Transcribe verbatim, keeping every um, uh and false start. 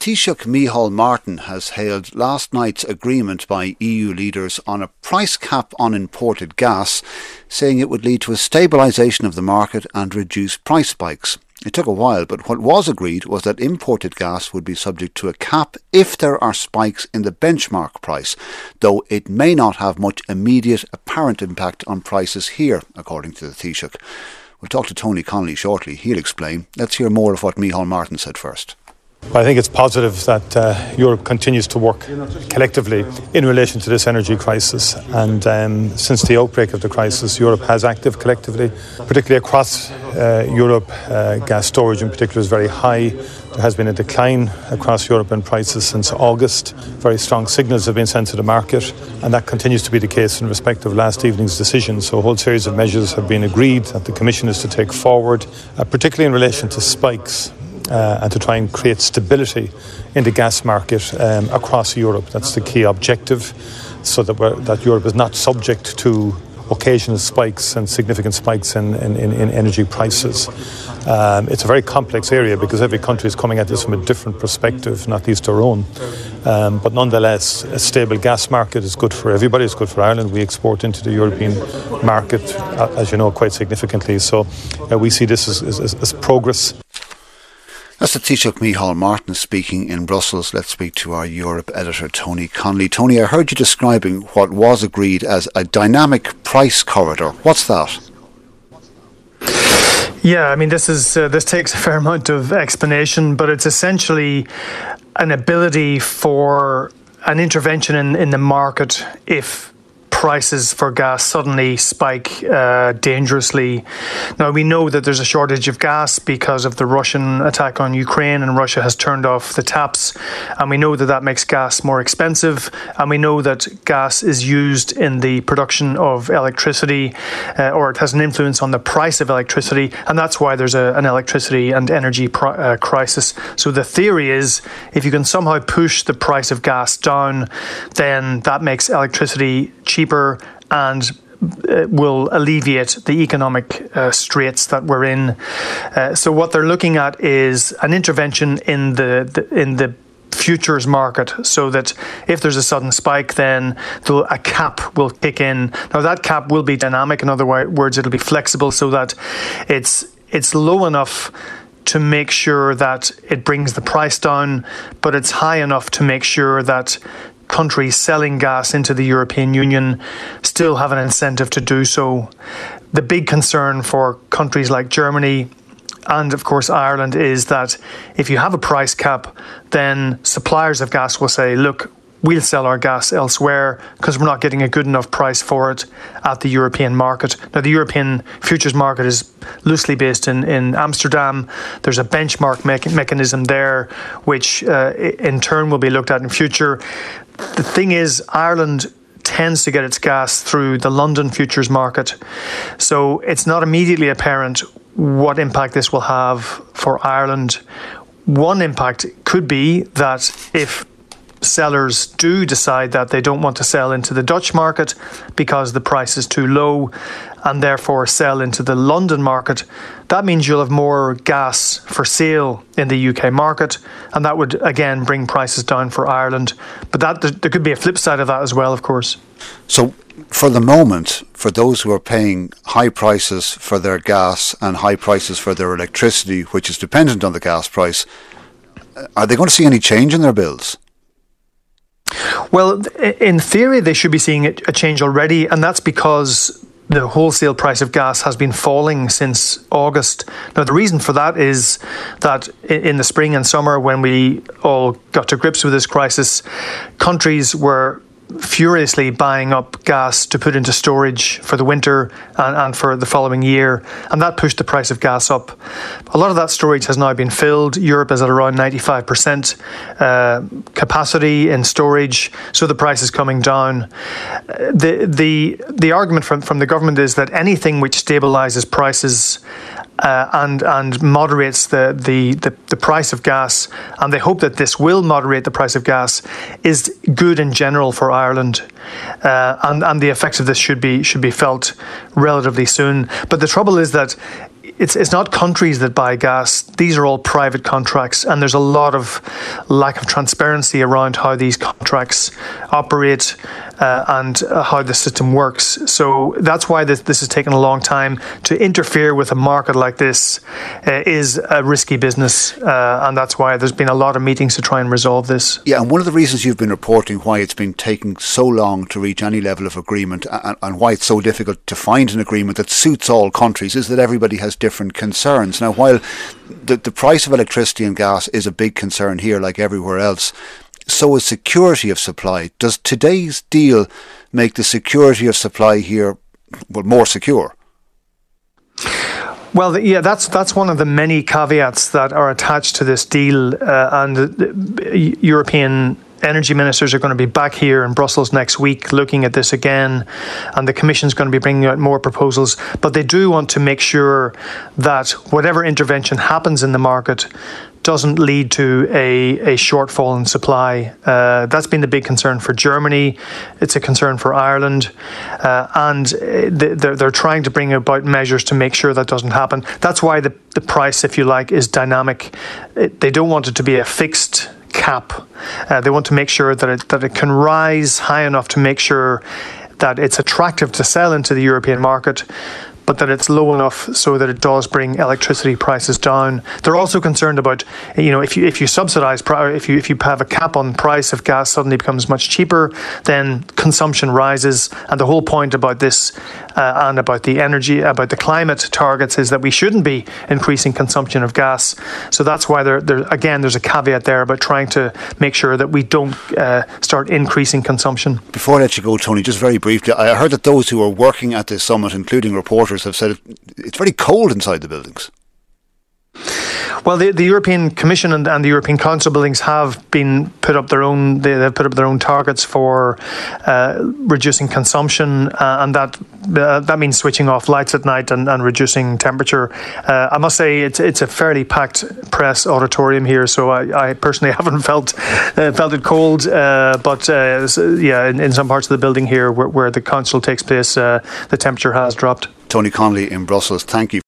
Taoiseach Micheál Martin has hailed last night's agreement by E U leaders on a price cap on imported gas, saying it would lead to a stabilisation of the market and reduce price spikes. It took a while, but what was agreed was that imported gas would be subject to a cap if there are spikes in the benchmark price, though it may not have much immediate apparent impact on prices here, according to the Taoiseach. We'll talk to Tony Connolly shortly. He'll explain. Let's hear more of what Micheál Martin said first. I think it's positive that uh, Europe continues to work collectively in relation to this energy crisis, and um, since the outbreak of the crisis, Europe has acted collectively, particularly across uh, Europe. Uh, gas storage in particular is very high. There has been a decline across Europe in prices since August. Very strong signals have been sent to the market, and that continues to be the case in respect of last evening's decision. So a whole series of measures have been agreed that the Commission is to take forward, uh, particularly in relation to spikes. Uh, and to try and create stability in the gas market um, across Europe. That's the key objective, so that we're, that Europe is not subject to occasional spikes and significant spikes in, in, in energy prices. Um, it's a very complex area because every country is coming at this from a different perspective, not least our own. Um, but nonetheless, a stable gas market is good for everybody. It's good for Ireland. We export into the European market, uh, as you know, quite significantly. So uh, we see this as, as, as progress. That's the Taoiseach Micheál Martin speaking in Brussels. Let's speak to our Europe editor, Tony Connolly. Tony, I heard you describing what was agreed as a dynamic price corridor. What's that? Yeah, I mean, this is uh, this takes a fair amount of explanation, but it's essentially an ability for an intervention in, in the market if prices for gas suddenly spike uh, dangerously. Now, we know that there's a shortage of gas because of the Russian attack on Ukraine, and Russia has turned off the taps, and we know that that makes gas more expensive, and we know that gas is used in the production of electricity, uh, or it has an influence on the price of electricity, and that's why there's a, an electricity and energy pr- uh, crisis. So the theory is, if you can somehow push the price of gas down, then that makes electricity cheaper and uh, will alleviate the economic uh, straits that we're in. Uh, so what they're looking at is an intervention in the, the in the futures market, so that if there's a sudden spike, then a cap will kick in. Now that cap will be dynamic. In other words, it'll be flexible so that it's it's low enough to make sure that it brings the price down, but it's high enough to make sure that countries selling gas into the European Union still have an incentive to do so. The big concern for countries like Germany and, of course, Ireland is that if you have a price cap, then suppliers of gas will say, look, we'll sell our gas elsewhere because we're not getting a good enough price for it at the European market. Now, the European futures market is loosely based in, in Amsterdam. There's a benchmark me- mechanism there, which uh, in turn will be looked at in future. The thing is, Ireland tends to get its gas through the London futures market. So it's not immediately apparent what impact this will have for Ireland. One impact could be that if sellers do decide that they don't want to sell into the Dutch market because the price is too low, and therefore sell into the London market, that means you'll have more gas for sale in the U K market, and that would again bring prices down for Ireland. But that there could be a flip side of that as well, of course. So for the moment, for those who are paying high prices for their gas and high prices for their electricity, which is dependent on the gas price, are they going to see any change in their bills? Well, in theory, they should be seeing a change already, and that's because the wholesale price of gas has been falling since August. Now, the reason for that is that in the spring and summer, when we all got to grips with this crisis, countries were furiously buying up gas to put into storage for the winter and, and for the following year, and that pushed the price of gas up. A lot of that storage has now been filled. Europe is at around ninety-five percent uh, capacity in storage, so the price is coming down. The the the argument from, from the government is that anything which stabilises prices Uh, and and moderates the, the, the, the price of gas, and they hope that this will moderate the price of gas, is good in general for Ireland, uh, and and the effects of this should be should be felt relatively soon. But the trouble is that it's it's not countries that buy gas. These are all private contracts, and there's a lot of lack of transparency around how these contracts operate uh, and uh, how the system works. So that's why this, this has taken a long time. To interfere with a market like this uh, is a risky business, uh, and that's why there's been a lot of meetings to try and resolve this. Yeah, and one of the reasons you've been reporting why it's been taking so long to reach any level of agreement, and, and why it's so difficult to find an agreement that suits all countries, is that everybody has different concerns. Now, while the, the price of electricity and gas is a big concern here, like everywhere else, so is security of supply. Does today's deal make the security of supply here, well, more secure? Well, yeah, that's that's one of the many caveats that are attached to this deal, uh, and the European energy ministers are going to be back here in Brussels next week looking at this again, and the Commission's going to be bringing out more proposals. But they do want to make sure that whatever intervention happens in the market doesn't lead to a, a shortfall in supply. Uh, that's been the big concern for Germany. It's a concern for Ireland. Uh, and they're, they're trying to bring about measures to make sure that doesn't happen. That's why the, the price, if you like, is dynamic. It, they don't want it to be a fixed cap. Uh, they want to make sure that it, that it can rise high enough to make sure that it's attractive to sell into the European market, but that it's low enough so that it does bring electricity prices down. They're also concerned about, you know, if you if you subsidise, if you if you have a cap on price, if gas suddenly becomes much cheaper, then consumption rises. And the whole point about this uh, and about the energy, about the climate targets, is that we shouldn't be increasing consumption of gas. So that's why there, there again, there's a caveat there about trying to make sure that we don't uh, start increasing consumption. Before I let you go, Tony, just very briefly, I heard that those who are working at this summit, including reporters, have said it's very cold inside the buildings. Well, the, the European Commission and, and the European Council buildings have been put up their own. They have put up their own targets for uh, reducing consumption, uh, and that uh, that means switching off lights at night and, and reducing temperature. Uh, I must say it's it's a fairly packed press auditorium here, so I, I personally haven't felt uh, felt it cold. Uh, but uh, yeah, in, in some parts of the building here where, where the council takes place, uh, the temperature has dropped. Tony Connolly in Brussels, thank you.